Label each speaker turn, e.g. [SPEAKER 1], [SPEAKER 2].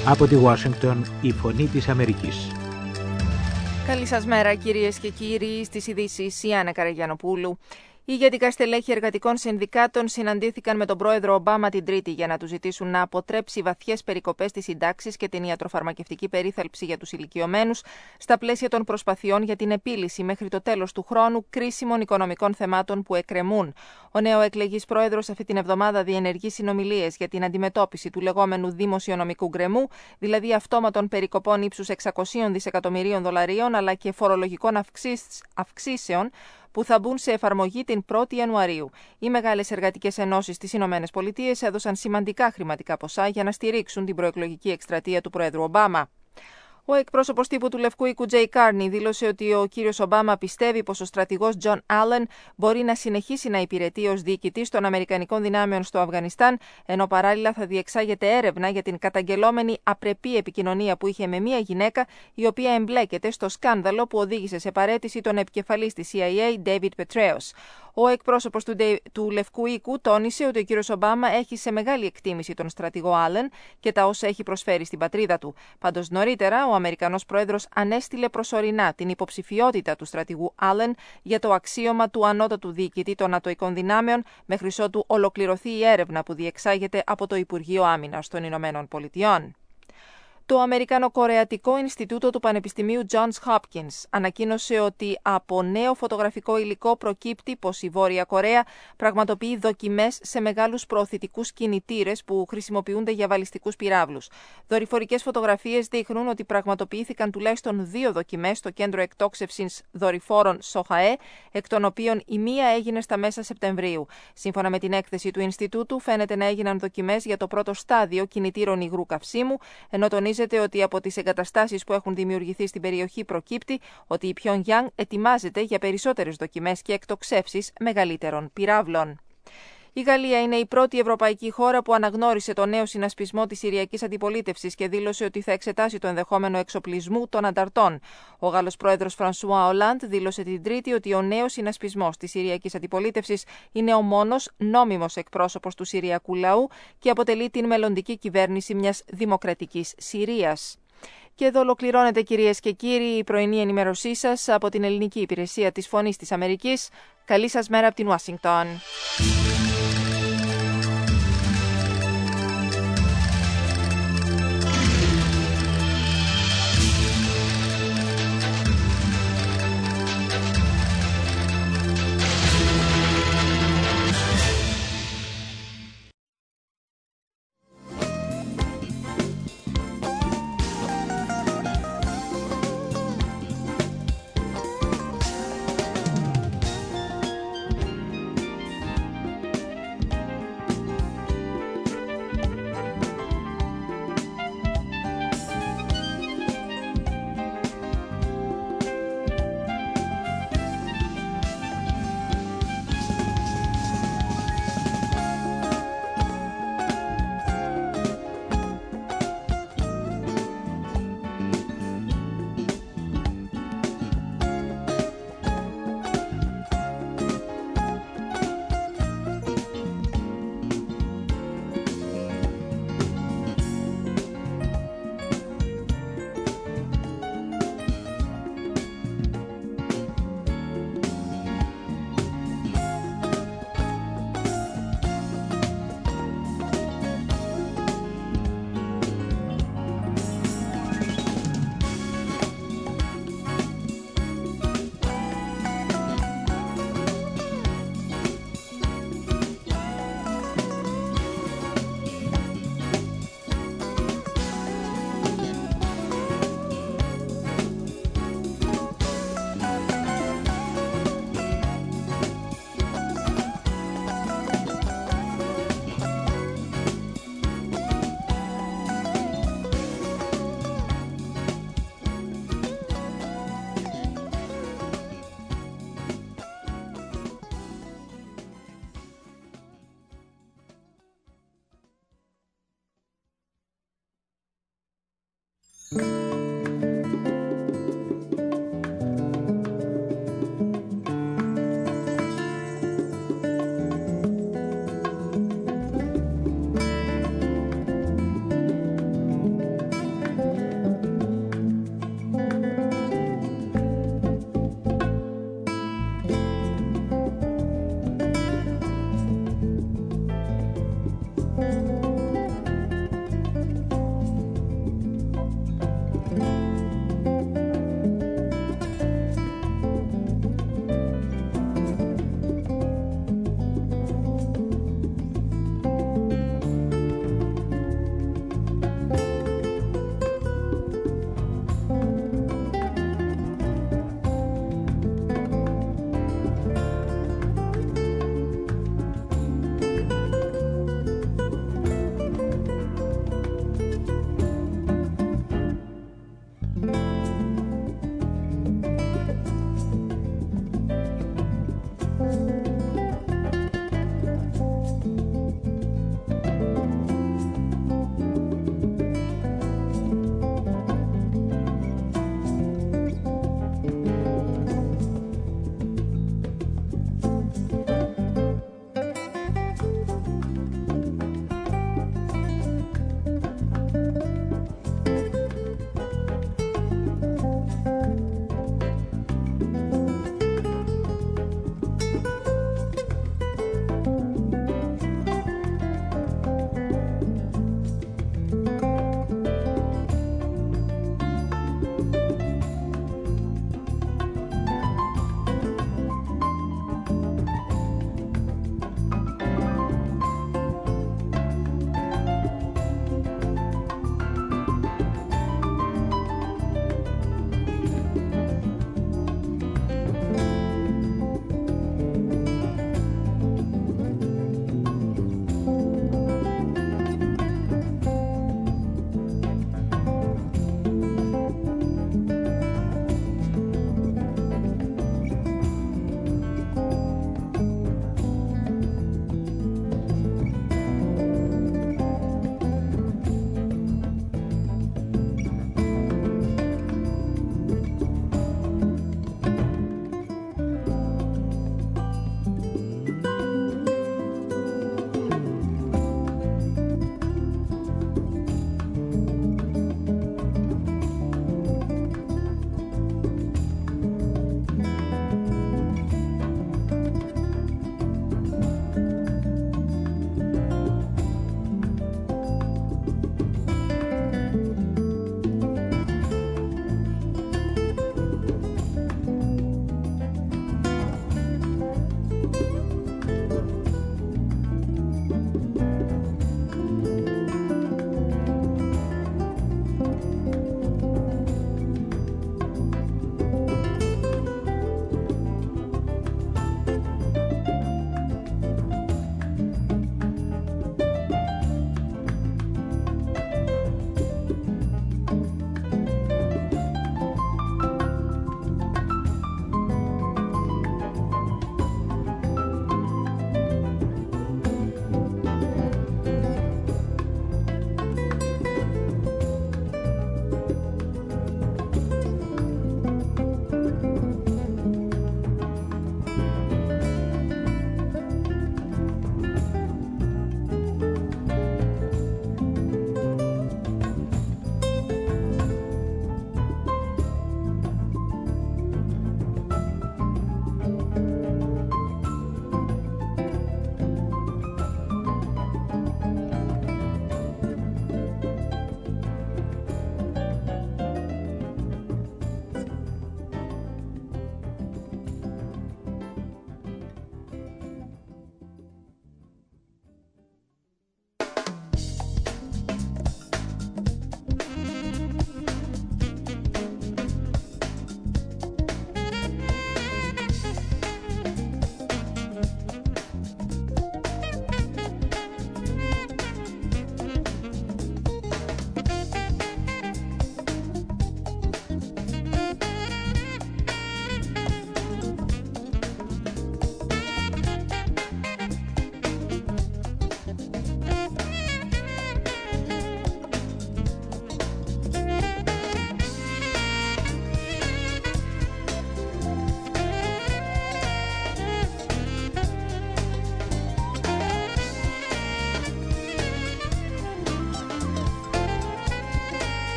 [SPEAKER 1] Από τη Ουάσιγκτον, η Φωνή της Αμερικής.
[SPEAKER 2] Καλή σας μέρα, κυρίες και κύριοι. Στις ειδήσεις η Άννα Καραγιανοπούλου. Οι ηγετικά στελέχη εργατικών συνδικάτων συναντήθηκαν με τον πρόεδρο Ομπάμα την Τρίτη για να του ζητήσουν να αποτρέψει βαθιές περικοπές στις συντάξεις και την ιατροφαρμακευτική περίθαλψη για τους ηλικιωμένους στα πλαίσια των προσπαθειών για την επίλυση μέχρι το τέλος του χρόνου κρίσιμων οικονομικών θεμάτων που εκκρεμούν. Ο νεοεκλεγής πρόεδρος αυτή την εβδομάδα διενεργεί συνομιλίες για την αντιμετώπιση του λεγόμενου δημοσιονομικού γκρεμού, δηλαδή αυτόματων περικοπών ύψους 600 δισεκατομμυρίων δολαρίων αλλά και φορολογικών αυξήσεων που θα μπουν σε εφαρμογή την 1η Ιανουαρίου. Οι μεγάλες εργατικές ενώσεις στις ΗΠΑ έδωσαν σημαντικά χρηματικά ποσά για να στηρίξουν την προεκλογική εκστρατεία του Προέδρου Ομπάμα. Ο εκπρόσωπος τύπου του Λευκού Οίκου Τζέι Κάρνι δήλωσε ότι ο κύριος Ομπάμα πιστεύει πως ο στρατηγός Τζον Άλεν μπορεί να συνεχίσει να υπηρετεί ως διοικητής των Αμερικανικών δυνάμεων στο Αφγανιστάν, ενώ παράλληλα θα διεξάγεται έρευνα για την καταγγελόμενη απρεπή επικοινωνία που είχε με μια γυναίκα η οποία εμπλέκεται στο σκάνδαλο που οδήγησε σε παραίτηση τον επικεφαλής της CIA, David Petraeus. Ο εκπρόσωπος του Λευκού Οίκου τόνισε ότι ο κύριος Ομπάμα έχει σε μεγάλη εκτίμηση τον στρατηγό Άλεν και τα όσα έχει προσφέρει στην πατρίδα του. Πάντως νωρίτερα, ο Αμερικανός πρόεδρος ανέστειλε προσωρινά την υποψηφιότητα του στρατηγού Άλεν για το αξίωμα του ανώτατου διοικητή των Νατοικών Δυνάμεων, μέχρι ότου ολοκληρωθεί η έρευνα που διεξάγεται από το Υπουργείο Άμυνας των Ηνωμένων Πολιτειών. Το Αμερικανο-Κορεατικό Ινστιτούτο του Πανεπιστημίου Johns Hopkins ανακοίνωσε ότι από νέο φωτογραφικό υλικό προκύπτει πως η Βόρεια Κορέα πραγματοποιεί δοκιμές σε μεγάλους προωθητικούς κινητήρες που χρησιμοποιούνται για βαλιστικούς πυράβλους. Δορυφορικές φωτογραφίες δείχνουν ότι πραγματοποιήθηκαν τουλάχιστον 2 δοκιμές στο κέντρο εκτόξευσης δορυφόρων Σοχαέ, εκ των οποίων η μία έγινε στα μέσα Σεπτεμβρίου. Σύμφωνα με την έκθεση του Ινστιτούτου, φαίνεται να έγιναν δοκιμές για το πρώτο στάδιο κινητήρων υγρού καυσίμου, ενώ τονίζεται ότι από τις εγκαταστάσεις που έχουν δημιουργηθεί στην περιοχή προκύπτει ότι η Pyongyang ετοιμάζεται για περισσότερες δοκιμές και εκτοξεύσεις μεγαλύτερων πυράβλων. Η Γαλλία είναι η πρώτη ευρωπαϊκή χώρα που αναγνώρισε το νέο συνασπισμό της Συριακής Αντιπολίτευσης και δήλωσε ότι θα εξετάσει το ενδεχόμενο εξοπλισμού των ανταρτών. Ο Γάλλος πρόεδρος Φρανσουά Ολάντ δήλωσε την Τρίτη ότι ο νέος συνασπισμός της Συριακής Αντιπολίτευσης είναι ο μόνος νόμιμος εκπρόσωπος του Συριακού λαού και αποτελεί την μελλοντική κυβέρνηση μιας δημοκρατικής Συρίας. Και εδώ ολοκληρώνεται, κυρίες και κύριοι, η πρωινή ενημέρωσή σας από την ελληνική υπηρεσία της Φωνής της Αμερικής. Καλή σας μέρα από την Ουάσιγκτον. Thank you.